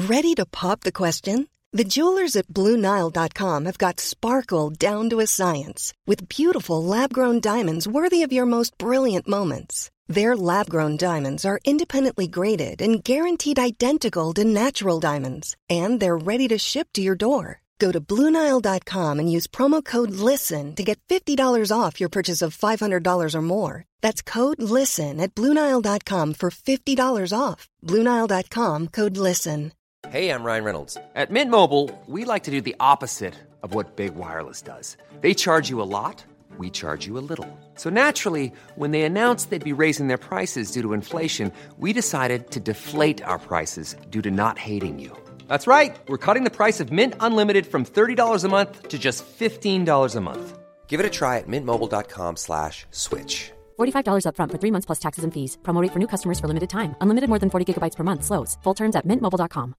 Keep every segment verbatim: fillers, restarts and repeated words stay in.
Ready to pop the question? The jewelers at Blue Nile dot com have got sparkle down to a science with beautiful lab-grown diamonds worthy of your most brilliant moments. Their lab-grown diamonds are independently graded and guaranteed identical to natural diamonds, and they're ready to ship to your door. Go to Blue Nile dot com and use promo code LISTEN to get fifty dollars off your purchase of five hundred dollars or more. That's code LISTEN at Blue Nile dot com for fifty dollars off. Blue Nile dot com, code LISTEN. Hey, I'm Ryan Reynolds. At Mint Mobile, we like to do the opposite of what Big Wireless does. They charge you a lot, we charge you a little. So naturally, when they announced they'd be raising their prices due to inflation, we decided to deflate our prices due to not hating you. That's right. We're cutting the price of Mint Unlimited from thirty dollars a month to just fifteen dollars a month. Give it a try at mintmobile.com slash switch. forty-five dollars up front for three months plus taxes and fees. Promo rate for new customers for limited time. Unlimited more than forty gigabytes per month. Slows full terms at mint mobile dot com.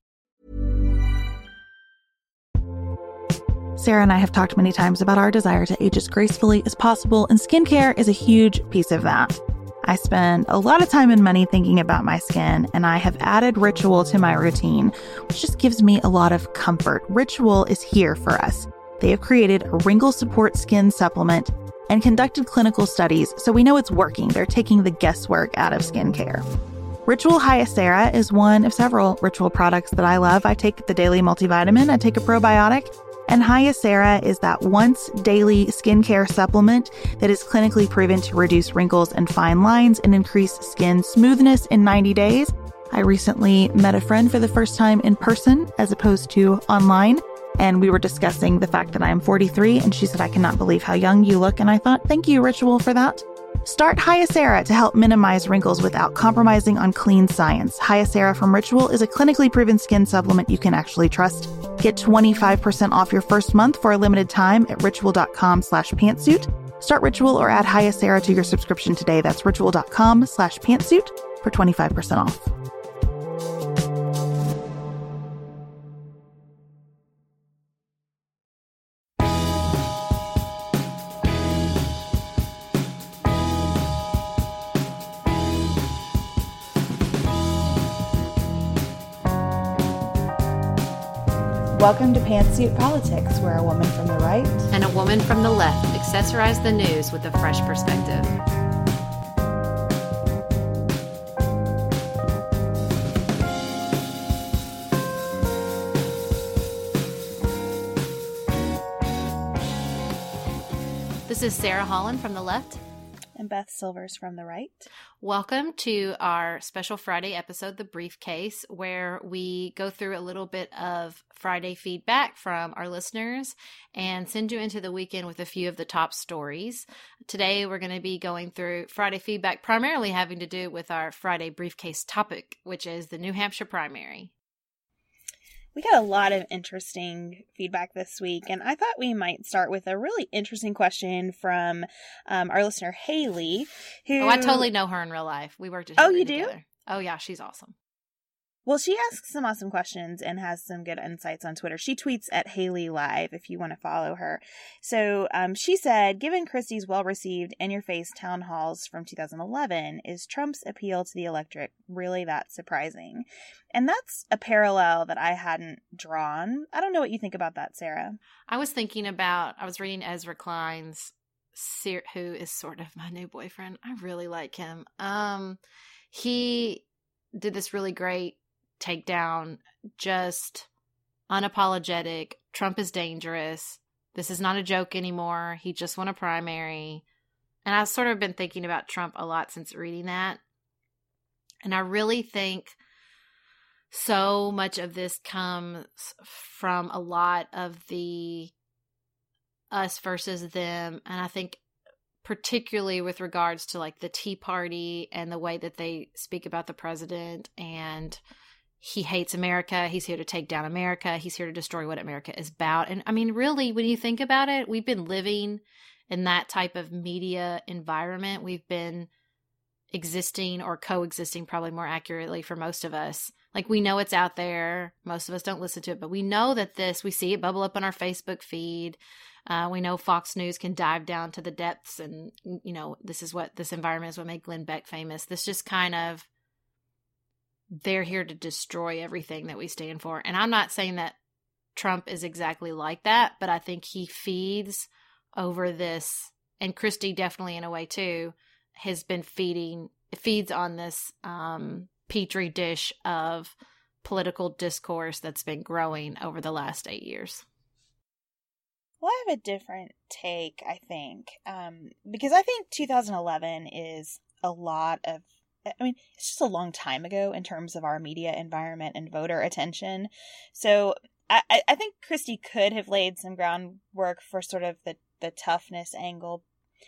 Sarah and I have talked many times about our desire to age as gracefully as possible, and skincare is a huge piece of that. I spend a lot of time and money thinking about my skin, and I have added Ritual to my routine, which just gives me a lot of comfort. Ritual is here for us. They have created a wrinkle support skin supplement and conducted clinical studies, so we know it's working. They're taking the guesswork out of skincare. Ritual Hyacera is one of several Ritual products that I love. I take the daily multivitamin, I take a probiotic, and Hyacera is that once daily skincare supplement that is clinically proven to reduce wrinkles and fine lines and increase skin smoothness in ninety days. I recently met a friend for the first time in person as opposed to online, and we were discussing the fact that I am forty-three, and she said, "I cannot believe how young you look." And I thought, thank you, Ritual, for that. Start Hyacera to help minimize wrinkles without compromising on clean science. Hyacera from Ritual is a clinically proven skin supplement you can actually trust. Get twenty-five percent off your first month for a limited time at ritual.com slash pantsuit. Start Ritual or add Hyacera to your subscription today. That's ritual.com slash pantsuit for twenty-five percent off. Welcome to Pantsuit Politics, where a woman from the right and a woman from the left accessorize the news with a fresh perspective. This is Sarah Holland from the left. And Beth Silvers from the right. Welcome to our special Friday episode, The Briefcase, where we go through a little bit of Friday feedback from our listeners and send you into the weekend with a few of the top stories. Today, we're going to be going through Friday feedback, primarily having to do with our Friday Briefcase topic, which is the New Hampshire primary. We got a lot of interesting feedback this week, and I thought we might start with a really interesting question from um, our listener, Haley, who... Oh, I totally know her in real life. We worked at Oh, you together. do? Oh, yeah, she's awesome. Well, she asks some awesome questions and has some good insights on Twitter. She tweets at Haley Live if you want to follow her. So um, she said, given Christie's well-received in-your-face town halls from two thousand eleven, is Trump's appeal to the electorate really that surprising? And that's a parallel that I hadn't drawn. I don't know what you think about that, Sarah. I was thinking about, I was reading Ezra Klein's, who is sort of my new boyfriend. I really like him. Um, he did this really great takedown, just unapologetic. Trump is dangerous. This is not a joke anymore. He just won a primary. And I've sort of been thinking about Trump a lot since reading that. And I really think so much of this comes from a lot of the us versus them. And I think particularly with regards to like the Tea Party and the way that they speak about the president, and he hates America. He's here to take down America. He's here to destroy what America is about. And I mean, really, when you think about it, we've been living in that type of media environment. We've been existing or coexisting, probably more accurately for most of us. Like, we know it's out there. Most of us don't listen to it, but we know that this, we see it bubble up on our Facebook feed. Uh, we know Fox News can dive down to the depths, and, you know, this is what, this environment is what made Glenn Beck famous. This just kind of they're here to destroy everything that we stand for. And I'm not saying that Trump is exactly like that, but I think he feeds over this, and Christie definitely in a way too, has been feeding, feeds on this um, petri dish of political discourse that's been growing over the last eight years. Well, I have a different take, I think, um, because I think two thousand eleven is a lot of, I mean, it's just a long time ago in terms of our media environment and voter attention. So I, I think Christie could have laid some groundwork for sort of the, the toughness angle,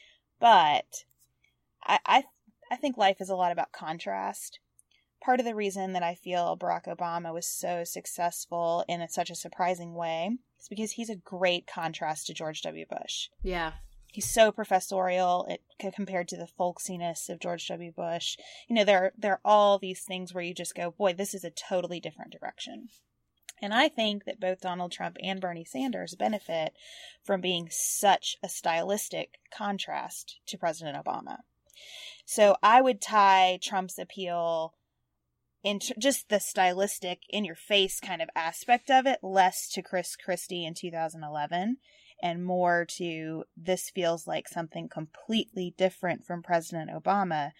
but I, I I think life is a lot about contrast. Part of the reason that I feel Barack Obama was so successful in a, such a surprising way is because he's a great contrast to George W. Bush. Yeah. He's so professorial it, compared to the folksiness of George W. Bush. You know, there, there are all these things where you just go, boy, this is a totally different direction. And I think that both Donald Trump and Bernie Sanders benefit from being such a stylistic contrast to President Obama. So I would tie Trump's appeal into just the stylistic, in-your-face kind of aspect of it, less to Chris Christie in two thousand eleven, and more to this feels like something completely different from President Obama,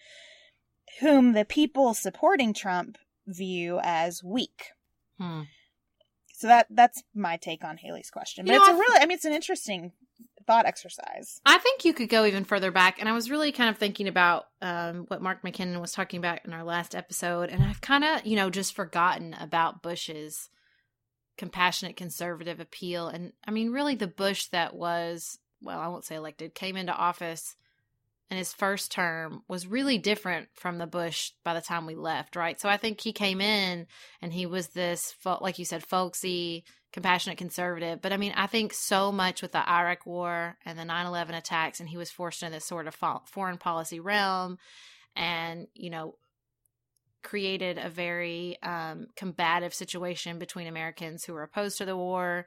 whom the people supporting Trump view as weak. Hmm. So that that's my take on Haley's question. But you know, it's a I really, I mean, it's an interesting thought exercise. I think you could go even further back. And I was really kind of thinking about um, what Mark McKinnon was talking about in our last episode. And I've kind of, you know, just forgotten about Bush's compassionate conservative appeal. And I mean, really the Bush that was, well, I won't say elected, came into office and his first term was really different from the Bush by the time we left, right? So I think he came in and he was this, like you said, folksy, compassionate conservative. But I mean, I think so much with the Iraq War and the nine eleven attacks, and he was forced into this sort of foreign policy realm and, you know, created a very um, combative situation between Americans who were opposed to the war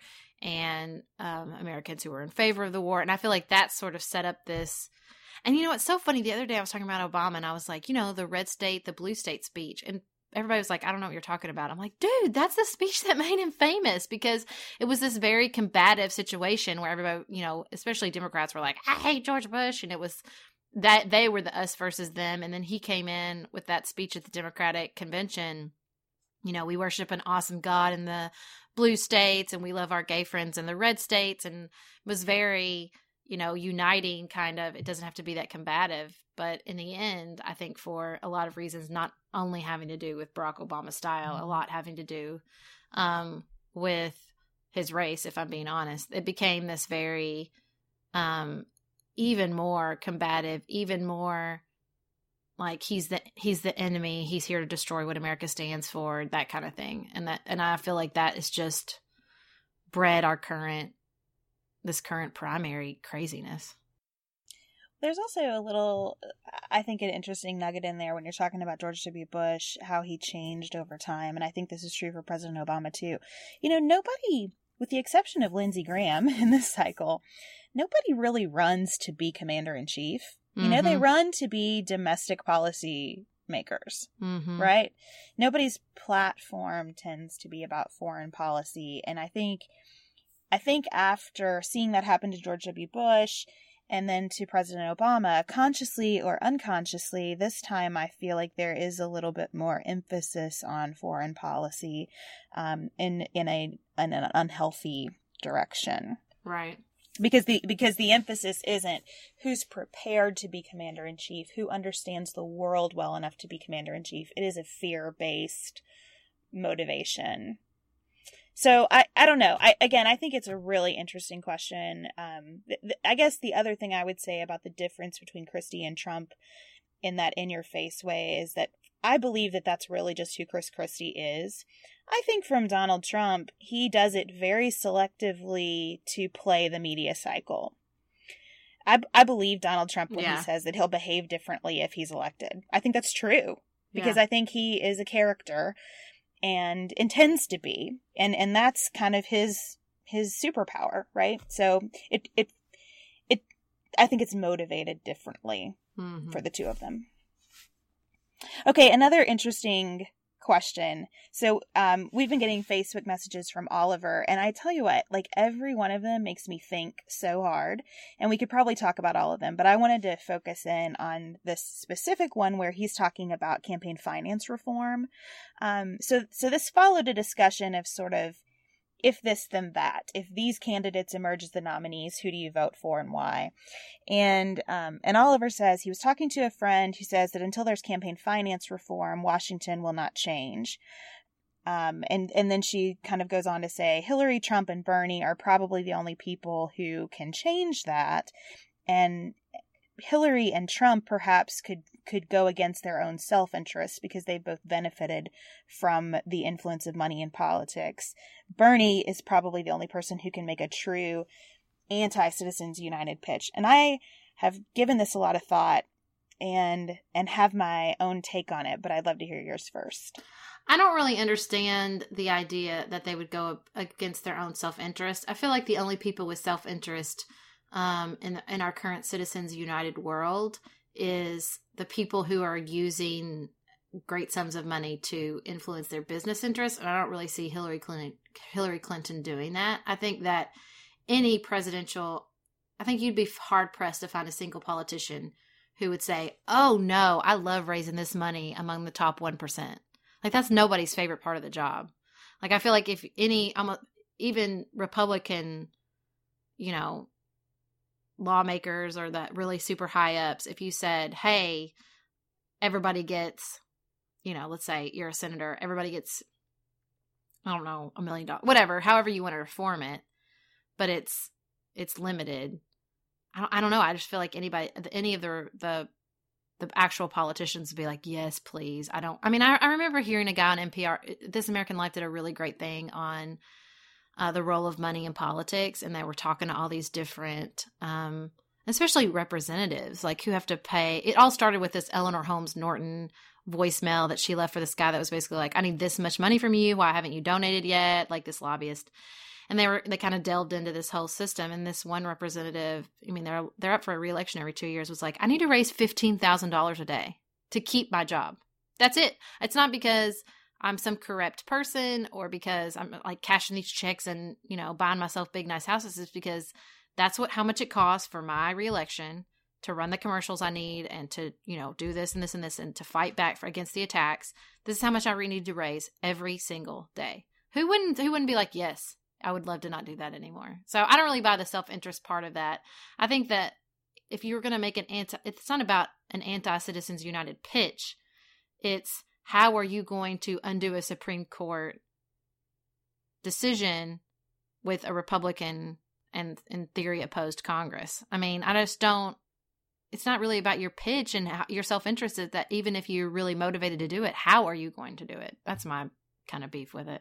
and um, Americans who were in favor of the war. And I feel like that sort of set up this. And you know, it's so funny. The other day I was talking about Obama and I was like, you know, the red state, the blue state speech. And everybody was like, I don't know what you're talking about. I'm like, dude, that's the speech that made him famous, because it was this very combative situation where everybody, you know, especially Democrats were like, I hate George Bush. And it was that they were the us versus them. And then he came in with that speech at the Democratic convention. You know, we worship an awesome God in the blue states and we love our gay friends in the red states, and was very, you know, uniting kind of. It doesn't have to be that combative. But in the end, I think for a lot of reasons, not only having to do with Barack Obama's style, a lot having to do um, with his race, if I'm being honest. It became this very, um, even more combative, even more like he's the he's the enemy. He's here to destroy what America stands for, that kind of thing. And that, and I feel like that is just bred our current, this current primary craziness. There's also a little, I think, an interesting nugget in there when you're talking about George W. Bush, how he changed over time. And I think this is true for President Obama, too. You know, nobody, with the exception of Lindsey Graham in this cycle, nobody really runs to be commander-in-chief. You know, mm-hmm. they run to be domestic policy makers, mm-hmm. right? Nobody's platform tends to be about foreign policy. And I think, I think after seeing that happen to George W. Bush and then to President Obama, consciously or unconsciously, this time I feel like there is a little bit more emphasis on foreign policy um, in in a in an unhealthy direction. Right. Because the because the emphasis isn't who's prepared to be commander-in-chief, who understands the world well enough to be commander-in-chief. It is a fear-based motivation. So I, I don't know. I again, I think it's a really interesting question. Um, th- th- I guess the other thing I would say about the difference between Christie and Trump in that in-your-face way is that I believe that that's really just who Chris Christie is. I think from Donald Trump, he does it very selectively to play the media cycle. I, I believe Donald Trump when yeah. he says that he'll behave differently if he's elected. I think that's true because yeah. I think he is a character and intends to be, and and that's kind of his his superpower, right? So it it it I think it's motivated differently mm-hmm. for the two of them. Okay, another interesting question. So um, we've been getting Facebook messages from Oliver, and I tell you what, like every one of them makes me think so hard, and we could probably talk about all of them, but I wanted to focus in on this specific one where he's talking about campaign finance reform. Um, so, so this followed a discussion of sort of if this, then that. If these candidates emerge as the nominees, who do you vote for and why? And um, and Oliver says he was talking to a friend who says that until there's campaign finance reform, Washington will not change. Um, and, and then she kind of goes on to say Hillary, Trump, and Bernie are probably the only people who can change that. And Hillary and Trump perhaps could, could go against their own self-interest because they've both benefited from the influence of money in politics. Bernie is probably the only person who can make a true anti-Citizens United pitch. And I have given this a lot of thought and and have my own take on it, but I'd love to hear yours first. I don't really understand the idea that they would go up against their own self-interest. I feel like the only people with self-interest Um, in in our current Citizens United world is the people who are using great sums of money to influence their business interests, and I don't really see Hillary Clinton Hillary Clinton doing that. I think that any presidential, I think you'd be hard pressed to find a single politician who would say, "Oh no, I love raising this money among the top one percent." Like that's nobody's favorite part of the job. Like I feel like if any, I'm a, even Republican, you know, lawmakers or the really super high ups, if you said, hey, everybody gets, you know, let's say you're a senator, everybody gets, I don't know, a million dollars, whatever, however you want to reform it, but it's, it's limited. I don't, I don't know. I just feel like anybody, any of the, the, the actual politicians would be like, yes, please. I don't, I mean, I, I remember hearing a guy on N P R, This American Life did a really great thing on Uh, the role of money in politics, and they were talking to all these different, um, especially representatives, like who have to pay. It all started with this Eleanor Holmes Norton voicemail that she left for this guy that was basically like, I need this much money from you. Why haven't you donated yet? Like this lobbyist. And they were, they kind of delved into this whole system. And this one representative, I mean, they're, they're up for a reelection every two years, was like, I need to raise fifteen thousand dollars a day to keep my job. That's it. It's not because I'm some corrupt person or because I'm like cashing these checks and, you know, buying myself big, nice houses. It's because that's what, how much it costs for my reelection to run the commercials I need and to, you know, do this and this and this and to fight back for against the attacks. This is how much I really need to raise every single day. Who wouldn't, who wouldn't be like, yes, I would love to not do that anymore. So I don't really buy the self-interest part of that. I think that if you were going to make an anti, it's not about an anti-Citizens United pitch. It's, how are you going to undo a Supreme Court decision with a Republican and, in theory, opposed Congress? I mean, I just don't, it's not really about your pitch and how, your self-interest is that even if you're really motivated to do it, how are you going to do it? That's my kind of beef with it.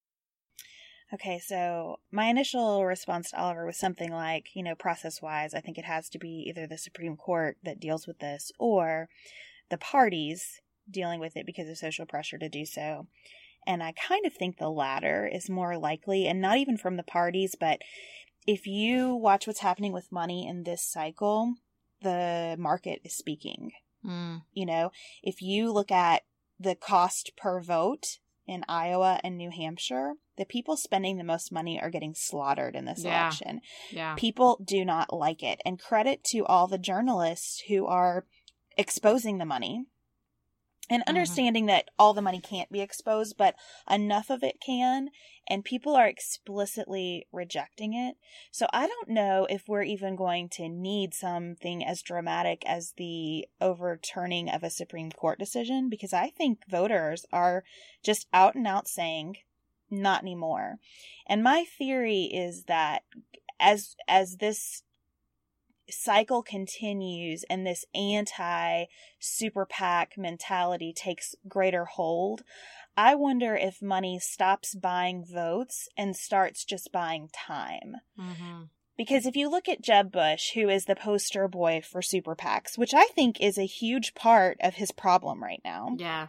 Okay, so my initial response to Oliver was something like, you know, process-wise, I think it has to be either the Supreme Court that deals with this or the parties dealing with it because of social pressure to do so. And I kind of think the latter is more likely, and not even from the parties, but if you watch what's happening with money in this cycle, the market is speaking. Mm. You know, if you look at the cost per vote in Iowa and New Hampshire, the people spending the most money are getting slaughtered in this yeah. election. Yeah. People do not like it. And credit to all the journalists who are exposing the money. And understanding mm-hmm. that all the money can't be exposed, but enough of it can, and people are explicitly rejecting it. So I don't know if we're even going to need something as dramatic as the overturning of a Supreme Court decision, because I think voters are just out and out saying, not anymore. And my theory is that as as this cycle continues and this anti-super PAC mentality takes greater hold, I wonder if money stops buying votes and starts just buying time. Mm-hmm. Because if you look at Jeb Bush, who is the poster boy for super PACs, which I think is a huge part of his problem right now. Yeah.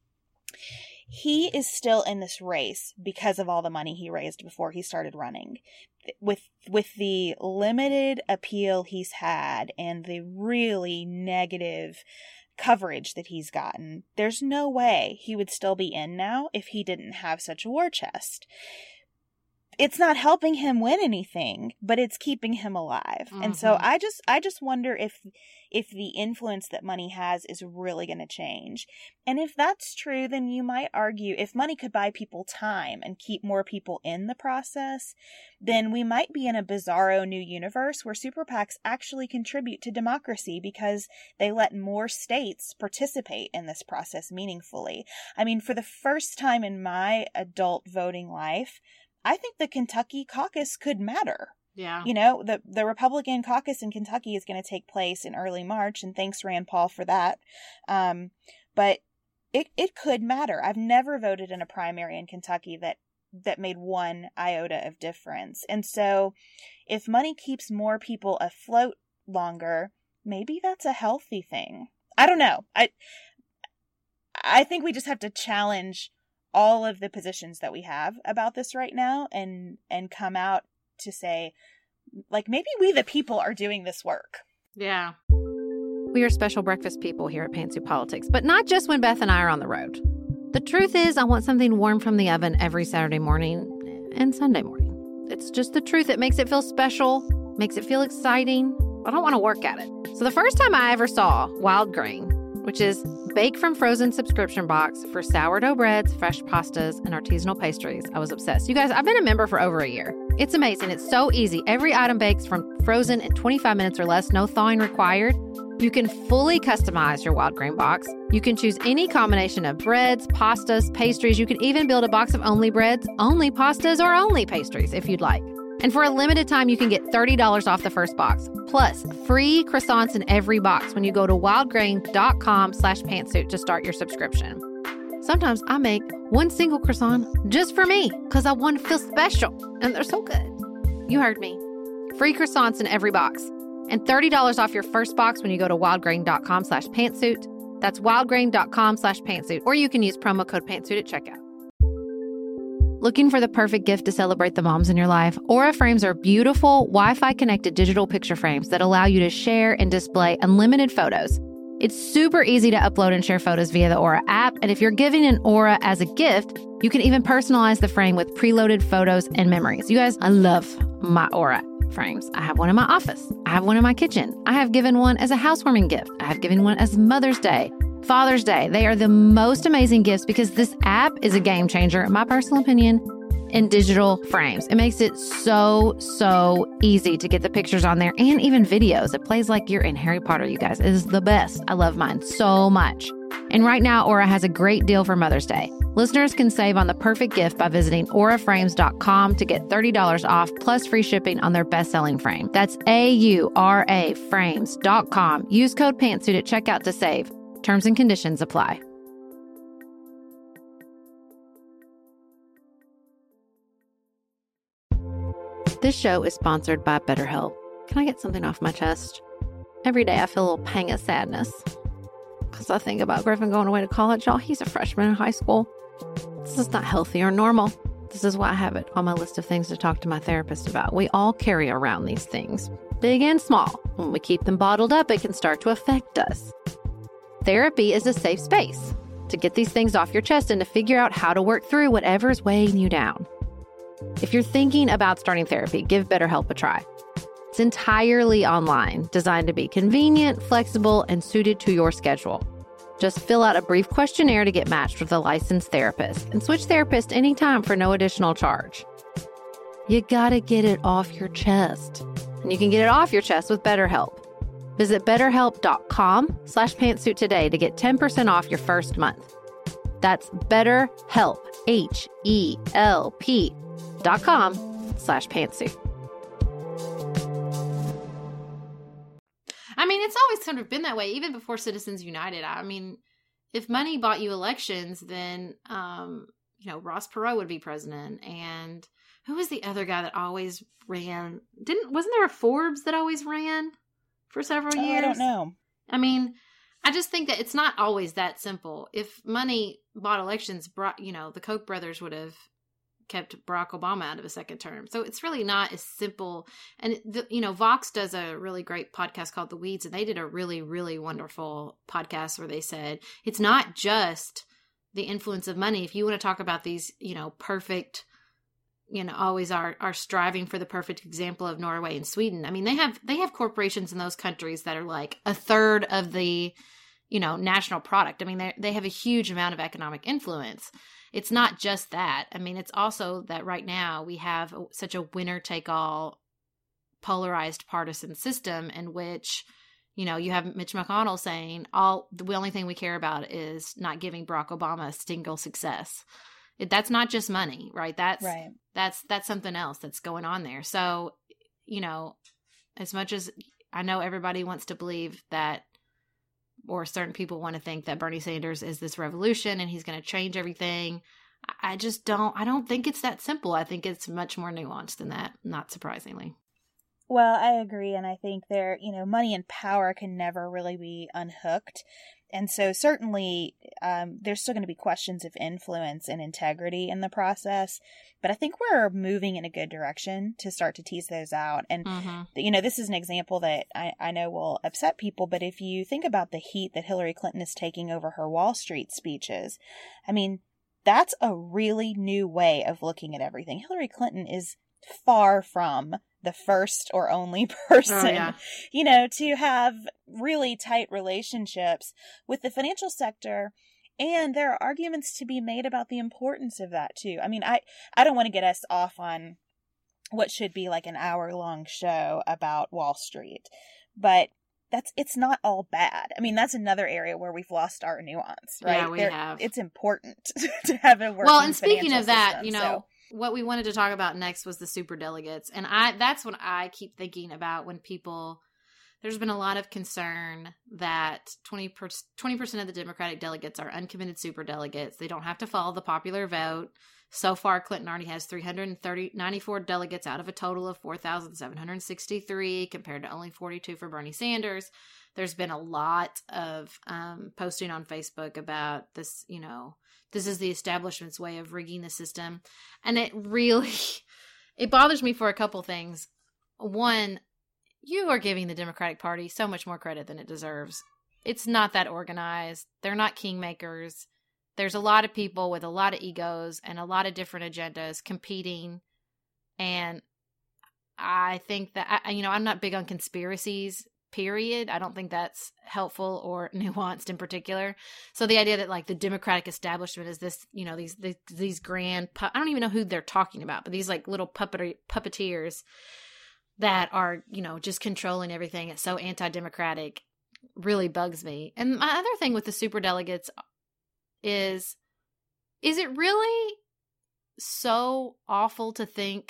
He is still in this race because of all the money he raised before he started running. With with the limited appeal he's had and the really negative coverage that he's gotten, there's no way he would still be in now if he didn't have such a war chest. It's not helping him win anything, but it's keeping him alive. Mm-hmm. And so I just I just wonder if if the influence that money has is really going to change. And if that's true, then you might argue if money could buy people time and keep more people in the process, then we might be in a bizarro new universe where super PACs actually contribute to democracy because they let more states participate in this process meaningfully. I mean, for the first time in my adult voting life, I think the Kentucky caucus could matter. Yeah. You know, the, the Republican caucus in Kentucky is going to take place in early March, and thanks, Rand Paul, for that. Um, but it, it could matter. I've never voted in a primary in Kentucky that, that made one iota of difference. And so if money keeps more people afloat longer, maybe that's a healthy thing. I don't know. I I think we just have to challenge all of the positions that we have about this right now and and come out to say, like, maybe we the people are doing this work. Yeah. We are special breakfast people here at Pantsuit Politics, but not just when Beth and I are on the road. The truth is, I want something warm from the oven every Saturday morning and Sunday morning. It's just the truth. It makes it feel special, makes it feel exciting. I don't want to work at it. So the first time I ever saw Wild Grain, which is bake from frozen subscription box for sourdough breads, fresh pastas, and artisanal pastries, I was obsessed. You guys, I've been a member for over a year. It's amazing. It's so easy. Every item bakes from frozen in twenty-five minutes or less, no thawing required. You can fully customize your Wild Grain box. You can choose any combination of breads, pastas, pastries. You can even build a box of only breads, only pastas, or only pastries if you'd like. And for a limited time, you can get thirty dollars off the first box, plus free croissants in every box when you go to wildgrain.com slash pantsuit to start your subscription. Sometimes I make one single croissant just for me because I want to feel special, and they're so good. You heard me. Free croissants in every box, and thirty dollars off your first box when you go to wildgrain.com slash pantsuit. That's wildgrain.com slash pantsuit, or you can use promo code pantsuit at checkout. Looking for the perfect gift to celebrate the moms in your life? Aura frames are beautiful, Wi-Fi connected digital picture frames that allow you to share and display unlimited photos. It's super easy to upload and share photos via the Aura app, and if you're giving an Aura as a gift, you can even personalize the frame with preloaded photos and memories. You guys, I love my Aura frames. I have one in my office. I have one in my kitchen. I have given one as a housewarming gift. I have given one as Mother's Day, Father's Day. They are the most amazing gifts because this app is a game changer, in my personal opinion, in digital frames. It makes it so, so easy to get the pictures on there and even videos. It plays like you're in Harry Potter, you guys. It is the best. I love mine so much. And right now, Aura has a great deal for Mother's Day. Listeners can save on the perfect gift by visiting aura frames dot com to get thirty dollars off plus free shipping on their best-selling frame. That's A U R A frames dot com. Use code PANTSUIT at checkout to save. Terms and conditions apply. This show is sponsored by BetterHelp. Can I get something off my chest? Every day I feel a little pang of sadness because I think about Griffin going away to college. Y'all, he's a freshman in high school. This is not healthy or normal. This is why I have it on my list of things to talk to my therapist about. We all carry around these things, big and small. When we keep them bottled up, it can start to affect us. Therapy is a safe space to get these things off your chest and to figure out how to work through whatever is weighing you down. If you're thinking about starting therapy, give BetterHelp a try. It's entirely online, designed to be convenient, flexible, and suited to your schedule. Just fill out a brief questionnaire to get matched with a licensed therapist and switch therapists anytime for no additional charge. You gotta get it off your chest. And you can get it off your chest with BetterHelp. Visit betterhelp.com slash pantsuit today to get ten percent off your first month. That's BetterHelp, H E L P dot com slash pantsuit. I mean, it's always kind of been that way, even before Citizens United. I mean, if money bought you elections, then, um, you know, Ross Perot would be president. And who was the other guy that always ran? Didn't, wasn't there a Forbes that always ran for several oh, years? I don't know. I mean, I just think that it's not always that simple. If money bought elections, brought, you know, the Koch brothers would have kept Barack Obama out of a second term. So it's really not as simple. And, the, you know, Vox does a really great podcast called The Weeds, and they did a really, really wonderful podcast where they said it's not just the influence of money. If you want to talk about these, you know, perfect, you know, always are, are striving for the perfect example of Norway and Sweden. I mean, they have, they have corporations in those countries that are like a third of the, you know, national product. I mean, they they have a huge amount of economic influence. It's not just that. I mean, it's also that right now we have a, such a winner-take-all polarized partisan system in which, you know, you have Mitch McConnell saying, all the only thing we care about is not giving Barack Obama a single success. It, that's not just money, right? That's, right. that's, that's something else that's going on there. So, you know, as much as I know everybody wants to believe that, or certain people want to think that Bernie Sanders is this revolution and he's going to change everything, I just don't, I don't think it's that simple. I think it's much more nuanced than that, not surprisingly. Well, I agree. And I think there, you know, money and power can never really be unhooked. And so certainly um, there's still going to be questions of influence and integrity in the process. But I think we're moving in a good direction to start to tease those out. And, mm-hmm. you know, this is an example that I, I know will upset people. But if you think about the heat that Hillary Clinton is taking over her Wall Street speeches, I mean, that's a really new way of looking at everything. Hillary Clinton is far from the first or only person, oh, yeah. you know, to have really tight relationships with the financial sector. And there are arguments to be made about the importance of that too. I mean, I, I don't want to get us off on what should be like an hour long show about Wall Street, but that's, it's not all bad. I mean, that's another area where we've lost our nuance, right? Yeah, we there, have. It's important to have a working Well, and speaking of that, system, you know, so. What we wanted to talk about next was the super delegates. And I that's what I keep thinking about when people, there's been a lot of concern that twenty percent of the Democratic delegates are uncommitted super delegates. They don't have to follow the popular vote. So far, Clinton already has three hundred ninety-four delegates out of a total of four thousand seven hundred sixty-three, compared to only forty-two for Bernie Sanders. There's been a lot of um, posting on Facebook about this, you know, this is the establishment's way of rigging the system. And it really, it bothers me for a couple things. One, you are giving the Democratic Party so much more credit than it deserves. It's not that organized. They're not kingmakers. There's a lot of people with a lot of egos and a lot of different agendas competing. And I think that, I, you know, I'm not big on conspiracies, period. I don't think that's helpful or nuanced in particular. So the idea that like the Democratic establishment is this, you know, these these, these grand, pu- I don't even know who they're talking about, but these like little puppet puppeteers that are, you know, just controlling everything. It's so anti-democratic, really bugs me. And my other thing with the superdelegates is, is it really so awful to think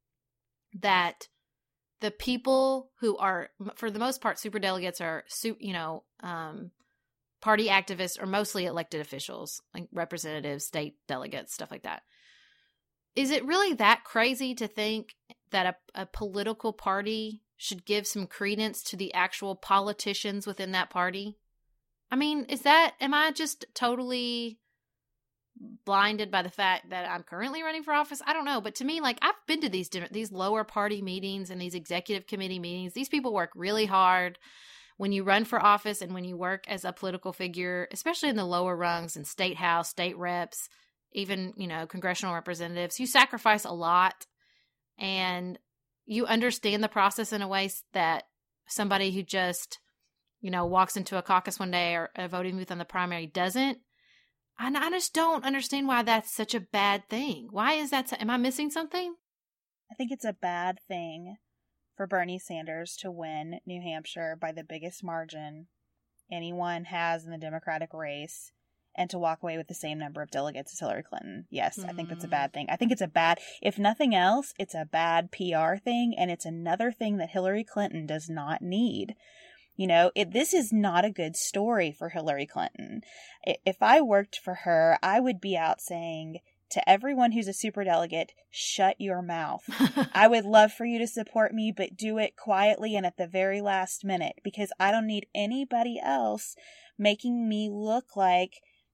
that the people who are, for the most part, superdelegates are, you know, um, party activists are mostly elected officials, like representatives, state delegates, stuff like that. Is it really that crazy to think that a, a political party should give some credence to the actual politicians within that party? I mean, is that, am I just totally blinded by the fact that I'm currently running for office? I don't know. But to me, like, I've been to these different, these lower party meetings and these executive committee meetings. These people work really hard. When you run for office and when you work as a political figure, especially in the lower rungs in state house, state reps, even, you know, congressional representatives, you sacrifice a lot and you understand the process in a way that somebody who just, you know, walks into a caucus one day or a voting booth on the primary doesn't. And I just don't understand why that's such a bad thing. Why is that? So, am I missing something? I think it's a bad thing for Bernie Sanders to win New Hampshire by the biggest margin anyone has in the Democratic race and to walk away with the same number of delegates as Hillary Clinton. Yes, mm. I think that's a bad thing. I think it's a bad, if nothing else, it's a bad P R thing, and it's another thing that Hillary Clinton does not need. You know, it, this is not a good story for Hillary Clinton. If I worked for her, I would be out saying to everyone who's a superdelegate, shut your mouth. I would love for you to support me, but do it quietly and at the very last minute, because I don't need anybody else making me look like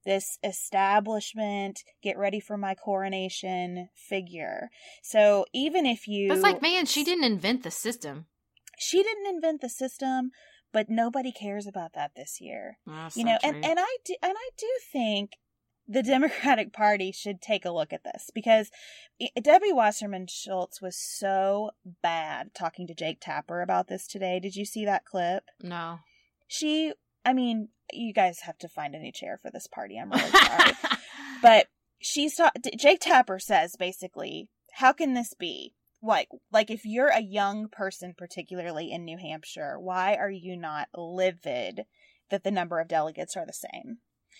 this establishment, get ready for my coronation figure. So even if you... But it's like, man, she didn't invent the system. She didn't invent the system, but nobody cares about that this year. That's you know, so and, true. and I do, and I do think the Democratic Party should take a look at this, because Debbie Wasserman Schultz was so bad talking to Jake Tapper about this today. Did you see that clip? No. She, I mean, you guys have to find a new chair for this party. I'm really sorry. But she's ta- Jake Tapper says basically, how can this be? Like, like if you're a young person, particularly in New Hampshire, why are you not livid that the number of delegates are the same?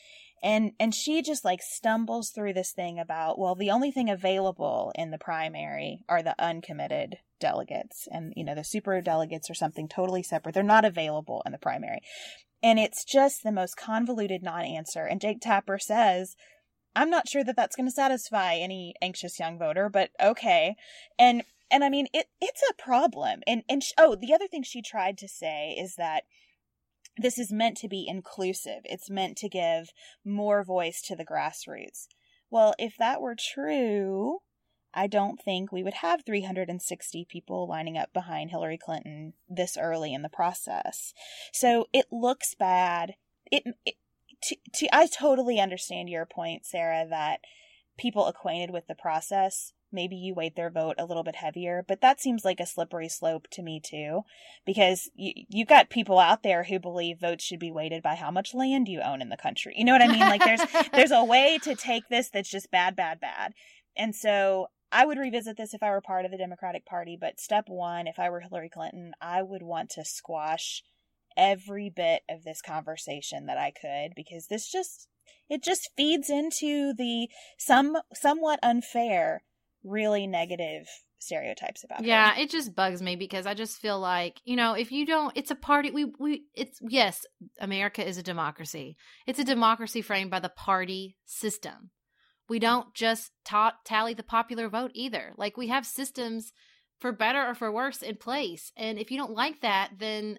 And and she just like stumbles through this thing about, well, the only thing available in the primary are the uncommitted delegates, and, you know, the super delegates are something totally separate. They're not available in the primary. And it's just the most convoluted non-answer. And Jake Tapper says, I'm not sure that that's going to satisfy any anxious young voter, but okay. And and I mean, it it's a problem. And and sh- oh, the other thing she tried to say is that this is meant to be inclusive. It's meant to give more voice to the grassroots. Well, if that were true, I don't think we would have three hundred sixty people lining up behind Hillary Clinton this early in the process. So it looks bad. It, it to, to, I totally understand your point, Sarah, that people acquainted with the process, maybe you weight their vote a little bit heavier, but that seems like a slippery slope to me too, because you, you've got people out there who believe votes should be weighted by how much land you own in the country. You know what I mean? Like there's, there's a way to take this that's just bad, bad, bad. And so I would revisit this if I were part of the Democratic Party, but step one, if I were Hillary Clinton, I would want to squash every bit of this conversation that I could, because this just, it just feeds into the some somewhat unfair, really negative stereotypes about yeah, her. It just bugs me because I just feel like, you know, if you don't, it's a party, we, we, it's, yes, America is a democracy. It's a democracy framed by the party system. We don't just ta- tally the popular vote either. Like, we have systems for better or for worse in place. And if you don't like that, then,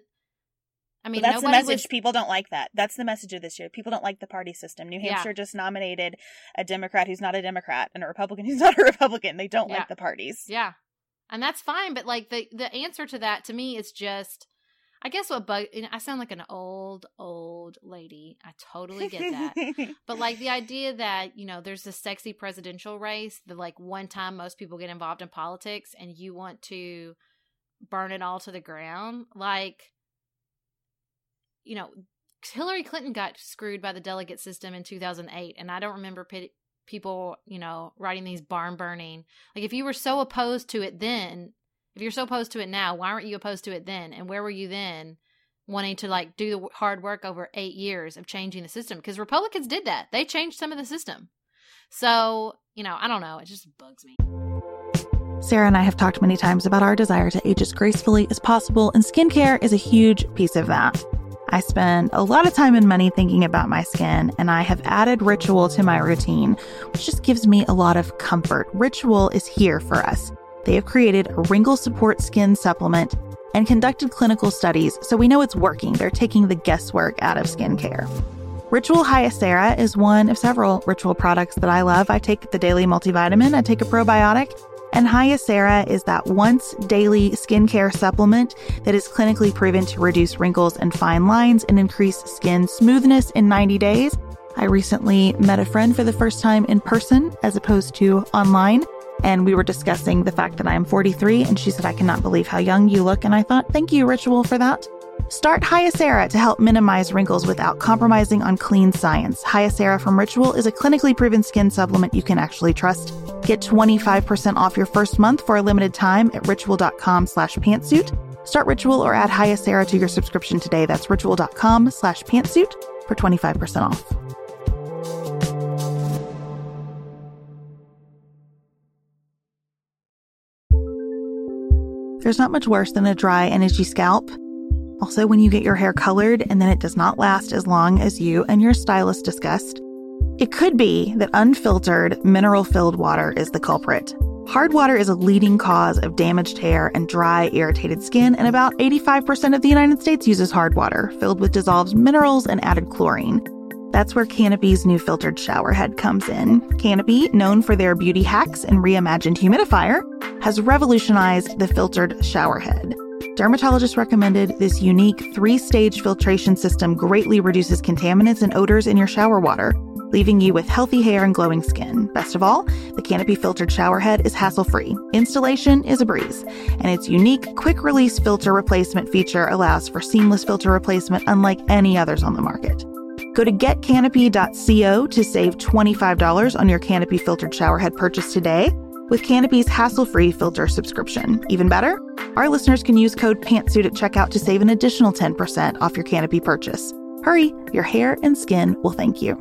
I mean, well, that's the nobody message. was... People don't like that. That's the message of this year. People don't like the party system. New Hampshire yeah. just nominated a Democrat who's not a Democrat and a Republican who's not a Republican. They don't yeah. like the parties. Yeah. And that's fine. But like the, the answer to that to me is just, I guess what bug, I sound like an old, old lady. I totally get that. But like the idea that, you know, there's this sexy presidential race, the like one time most people get involved in politics and you want to burn it all to the ground. Like, you know, Hillary Clinton got screwed by the delegate system in two thousand eight. And I don't remember p- people, you know, writing these barn burning. Like if you were so opposed to it then, if you're so opposed to it now, why weren't you opposed to it then? And where were you then wanting to like do the hard work over eight years of changing the system? Because Republicans did that. They changed some of the system. So, you know, I don't know. It just bugs me. Sarah and I have talked many times about our desire to age as gracefully as possible, and skincare is a huge piece of that. I spend a lot of time and money thinking about my skin, and I have added Ritual to my routine, which just gives me a lot of comfort. Ritual is here for us. They have created a wrinkle support skin supplement and conducted clinical studies, so we know it's working. They're taking the guesswork out of skincare. Ritual Hyacera is one of several Ritual products that I love. I take the daily multivitamin, I take a probiotic, and Hyacera is that once daily skincare supplement that is clinically proven to reduce wrinkles and fine lines and increase skin smoothness in ninety days. I recently met a friend for the first time in person as opposed to online, and we were discussing the fact that I am forty-three, and she said, I cannot believe how young you look. And I thought, thank you, Ritual, for that. Start Hyacera to help minimize wrinkles without compromising on clean science. Hyacera from Ritual is a clinically proven skin supplement you can actually trust. Get twenty-five percent off your first month for a limited time at ritual.com slash pantsuit. Start Ritual or add Hyacera to your subscription today. That's ritual.com slash pantsuit for twenty-five percent off. There's not much worse than a dry and itchy scalp. Also, when you get your hair colored and then it does not last as long as you and your stylist discussed. It could be that unfiltered, mineral-filled water is the culprit. Hard water is a leading cause of damaged hair and dry, irritated skin, and about eighty-five percent of the United States uses hard water, filled with dissolved minerals and added chlorine. That's where Canopy's new filtered shower head comes in. Canopy, known for their beauty hacks and reimagined humidifier, has revolutionized the filtered shower head. Dermatologists recommended this unique three-stage filtration system greatly reduces contaminants and odors in your shower water, leaving you with healthy hair and glowing skin. Best of all, the Canopy filtered shower head is hassle-free. Installation is a breeze, and its unique quick-release filter replacement feature allows for seamless filter replacement unlike any others on the market. Go to get canopy dot co to save twenty-five dollars on your Canopy filtered shower head purchase today with Canopy's hassle-free filter subscription. Even better, our listeners can use code PANTSUIT at checkout to save an additional ten percent off your Canopy purchase. Hurry, your hair and skin will thank you.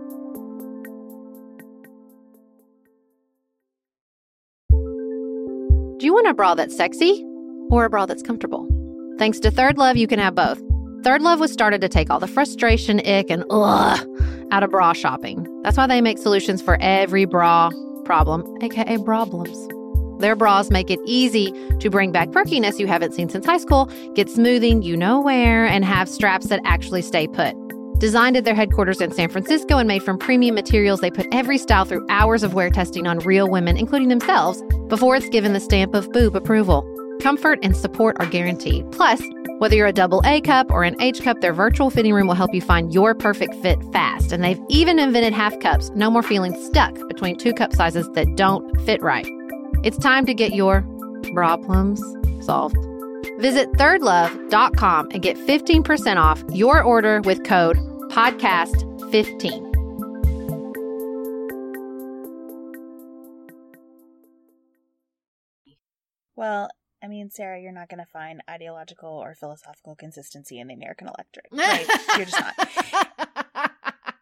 Do you want a bra that's sexy or a bra that's comfortable? Thanks to Third Love, you can have both. Third Love was started to take all the frustration, ick, and ugh out of bra shopping. That's why they make solutions for every bra problem, aka problems. Their bras make it easy to bring back perkiness you haven't seen since high school, get smoothing you know where, and have straps that actually stay put. Designed at their headquarters in San Francisco and made from premium materials, they put every style through hours of wear testing on real women, including themselves, before it's given the stamp of boob approval. Comfort and support are guaranteed. Plus, whether you're a double A cup or an H cup, their virtual fitting room will help you find your perfect fit fast. And they've even invented half cups. No more feeling stuck between two cup sizes that don't fit right. It's time to get your problems solved. Visit third love dot com and get fifteen percent off your order with code podcast fifteen. Well, I mean, Sarah, you're not going to find ideological or philosophical consistency in the American electorate. Right? You're just not.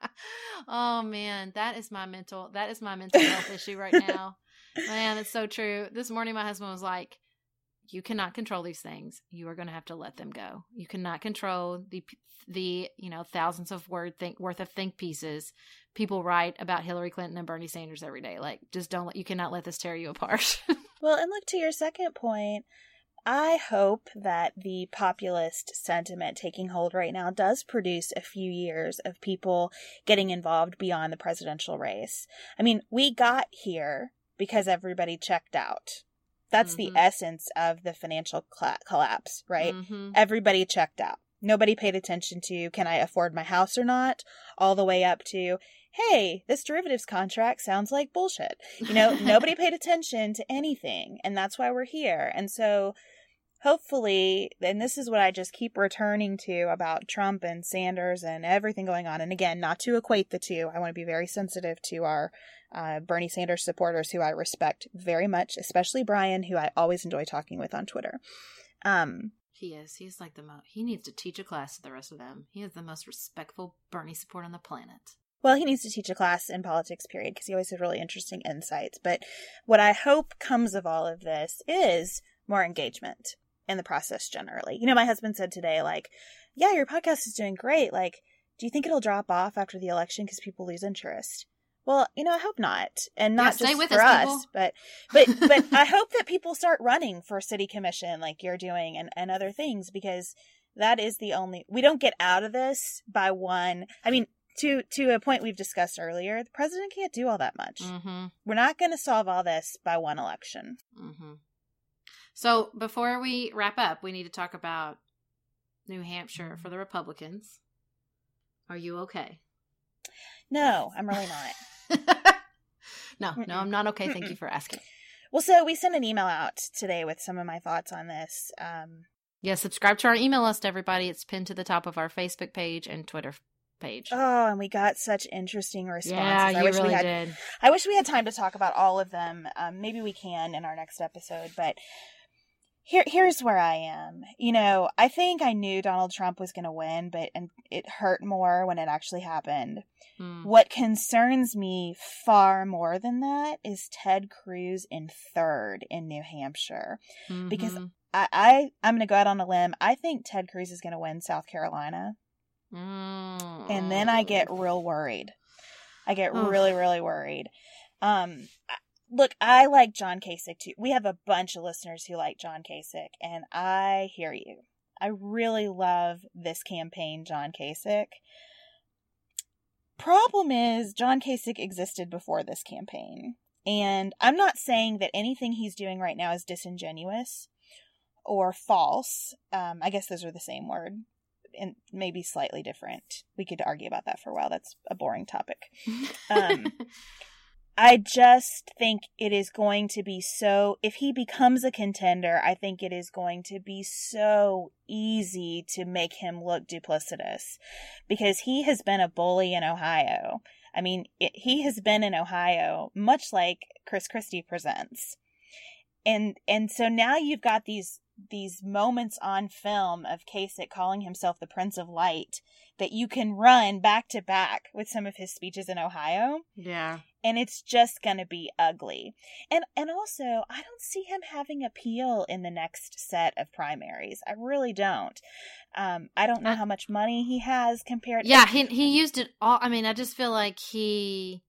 Oh man, that is my mental that is my mental health issue right now. Man, it's so true. This morning my husband was like, you cannot control these things. You are going to have to let them go. You cannot control the the, you know, thousands of word think worth of think pieces people write about Hillary Clinton and Bernie Sanders every day. Like, just don't let you cannot let this tear you apart. Well, and look, to your second point, I hope that the populist sentiment taking hold right now does produce a few years of people getting involved beyond the presidential race. I mean, we got here because everybody checked out. That's mm-hmm. the essence of the financial cl- collapse, right? Mm-hmm. Everybody checked out. Nobody paid attention to, can I afford my house or not? All the way up to, hey, this derivatives contract sounds like bullshit. You know, nobody paid attention to anything. And that's why we're here. And so hopefully, and this is what I just keep returning to about Trump and Sanders and everything going on. And again, not to equate the two. I want to be very sensitive to our uh, Bernie Sanders supporters who I respect very much, especially Brian, who I always enjoy talking with on Twitter. Um, He is. He's like the most, he needs to teach a class to the rest of them. He is the most respectful Bernie support on the planet. Well, he needs to teach a class in politics, period, because he always has really interesting insights. But what I hope comes of all of this is more engagement in the process generally. You know, my husband said today, like, yeah, your podcast is doing great. Like, do you think it'll drop off after the election because people lose interest? Well, you know, I hope not. And not yeah, just for us, us but but but I hope that people start running for city commission like you're doing and, and other things, because that is the only, we don't get out of this by one. I mean, to to a point we've discussed earlier, the president can't do all that much. Mm-hmm. We're not going to solve all this by one election. Mm-hmm. So before we wrap up, we need to talk about New Hampshire for the Republicans. Are you okay? No, I'm really not. no, Mm-mm. no, I'm not okay. Thank Mm-mm. you for asking. Well, so we sent an email out today with some of my thoughts on this. Um, yeah, subscribe to our email list, everybody. It's pinned to the top of our Facebook page and Twitter page. Oh, and we got such interesting responses. Yeah, I you wish really we had, did. I wish we had time to talk about all of them. Um, maybe we can in our next episode, but Here, here's where I am. You know, I think I knew Donald Trump was going to win, but and it hurt more when it actually happened. Mm. What concerns me far more than that is Ted Cruz in third in New Hampshire. Mm-hmm. Because I, I, I'm going to go out on a limb. I think Ted Cruz is going to win South Carolina. Mm. And then I get real worried. I get oh. really, really worried. Um, Look, I like John Kasich too. We have a bunch of listeners who like John Kasich, and I hear you. I really love this campaign, John Kasich. problem is John Kasich existed before this campaign. And I'm not saying that anything he's doing right now is disingenuous or false. Um, I guess those are the same word, and maybe slightly different. We could argue about that for a while. That's a boring topic. Um, I just think it is going to be so, if he becomes a contender, I think it is going to be so easy to make him look duplicitous, because he has been a bully in Ohio. I mean, it, he has been in Ohio, much like Chris Christie presents. And and so now you've got these these moments on film of Kasich calling himself the Prince of Light that you can run back to back with some of his speeches in Ohio. Yeah. And it's just going to be ugly. And and also, I don't see him having appeal in the next set of primaries. I really don't. Um, I don't know how much money he has compared. Yeah, he he used it all. I mean, I just feel like he.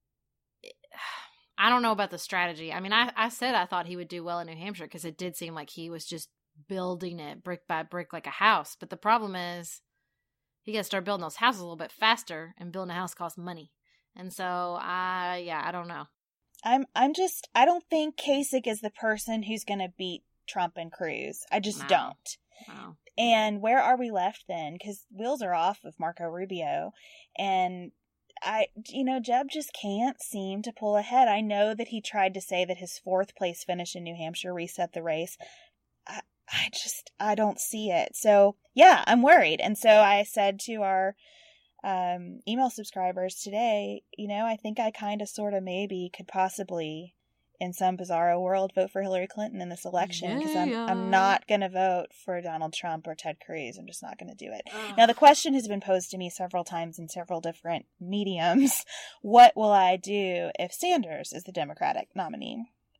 I don't know about the strategy. I mean, I, I said I thought he would do well in New Hampshire because it did seem like he was just building it brick by brick like a house. But the problem is he got to start building those houses a little bit faster, and building a house costs money. And so, I yeah, I don't know. I'm I'm just, I don't think Kasich is the person who's going to beat Trump and Cruz. I just No. don't. No. And where are we left then? Because wheels are off of Marco Rubio. And I, you know, Jeb just can't seem to pull ahead. I know that he tried to say that his fourth place finish in New Hampshire reset the race. I, I just, I don't see it. So, yeah, I'm worried. And so I said to our um, email subscribers today, you know, I think I kind of, sort of, maybe could possibly, in some bizarro world, vote for Hillary Clinton in this election, because I'm, I'm not going to vote for Donald Trump or Ted Cruz. I'm just not going to do it. Ugh. Now, the question has been posed to me several times in several different mediums. What will I do if Sanders is the Democratic nominee?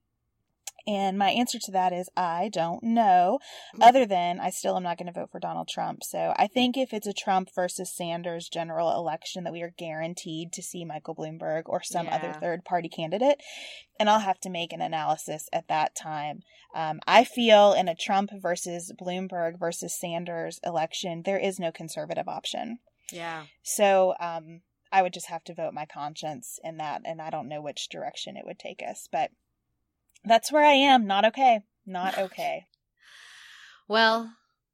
And my answer to that is I don't know, other than I still am not going to vote for Donald Trump. So I think if it's a Trump versus Sanders general election, that we are guaranteed to see Michael Bloomberg or some Yeah. other third party candidate. And I'll have to make an analysis at that time. Um, I feel in a Trump versus Bloomberg versus Sanders election, there is no conservative option. Yeah. So um, I would just have to vote my conscience in that. And I don't know which direction it would take us. But that's where I am. Not okay. Not okay. Well,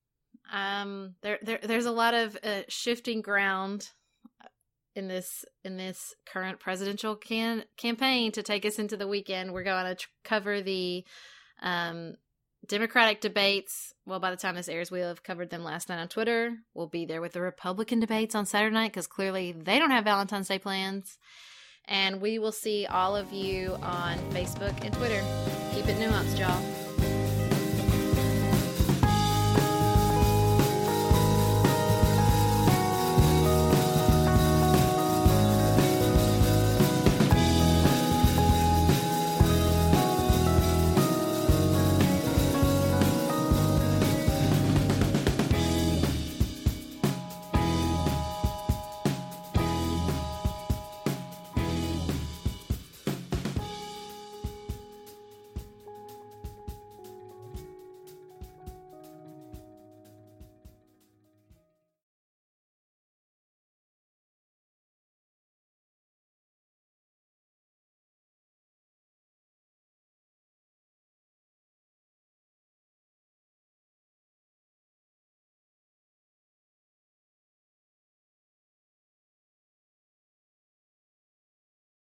um, there, there, there's a lot of uh, shifting ground in this in this current presidential can campaign to take us into the weekend. We're going to tr- cover the um, Democratic debates. Well, by the time this airs, we'll have covered them last night on Twitter. We'll be there with the Republican debates on Saturday night because clearly they don't have Valentine's Day plans. And we will see all of you on Facebook and Twitter. Keep it nuanced, y'all.